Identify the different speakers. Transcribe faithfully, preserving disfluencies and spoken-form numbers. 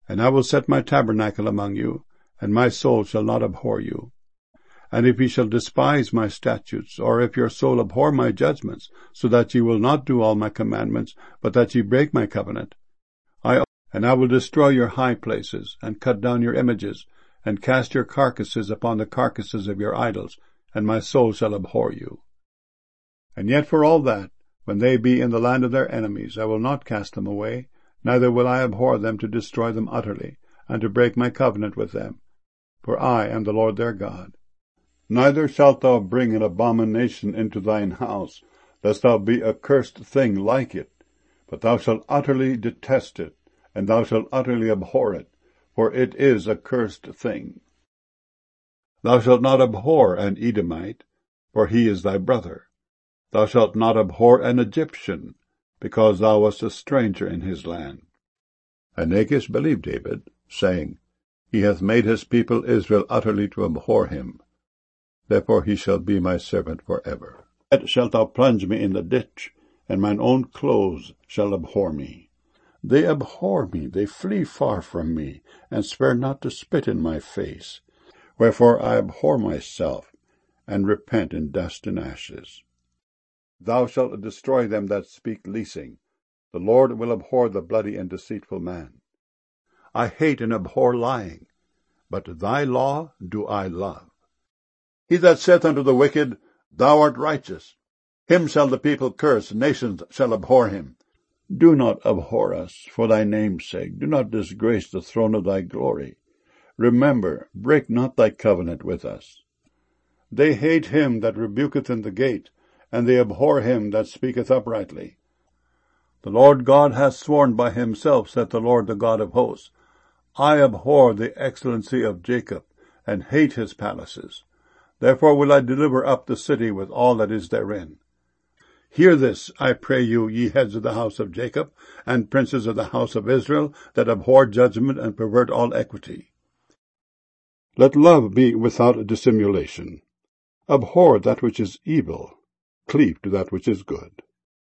Speaker 1: And I will set my tabernacle among you, and my soul shall not abhor you. And if ye shall despise my statutes, or if your soul abhor my judgments, so that ye will not do all my commandments, but that ye break my covenant, I and I will destroy your high places, and cut down your images, and cast your carcasses upon the carcasses of your idols, and my soul shall abhor you. And yet for all that, when they be in the land of their enemies, I will not cast them away, neither will I abhor them to destroy them utterly, and to break my covenant with them. For I am the Lord their God. Neither shalt thou bring an abomination into thine house, lest thou be a cursed thing like it, but thou shalt utterly detest it, and thou shalt utterly abhor it, for it is a cursed thing. Thou shalt not abhor an Edomite, for he is thy brother. Thou shalt not abhor an Egyptian, because thou wast a stranger in his land. And Achish believed David, saying, He hath made his people Israel utterly to abhor him. Therefore he shall be my servant for ever. Yet shalt thou plunge me in the ditch, and mine own clothes shall abhor me. They abhor me, they flee far from me, and spare not to spit in my face. Wherefore I abhor myself, and repent in dust and ashes. Thou shalt destroy them that speak leasing. The Lord will abhor the bloody and deceitful man. I hate and abhor lying, but thy law do I love. He that saith unto the wicked, Thou art righteous, him shall the people curse, nations shall abhor him. Do not abhor us for thy name's sake. Do not disgrace the throne of thy glory. Remember, break not thy covenant with us. They hate him that rebuketh in the gate, and they abhor him that speaketh uprightly. The Lord God hath sworn by himself, saith the Lord, the God of hosts, I abhor the excellency of Jacob, and hate his palaces. Therefore will I deliver up the city with all that is therein. Hear this, I pray you, ye heads of the house of Jacob, and princes of the house of Israel, that abhor judgment and pervert all equity. Let love be without dissimulation. Abhor that which is evil, cleave to that which is good.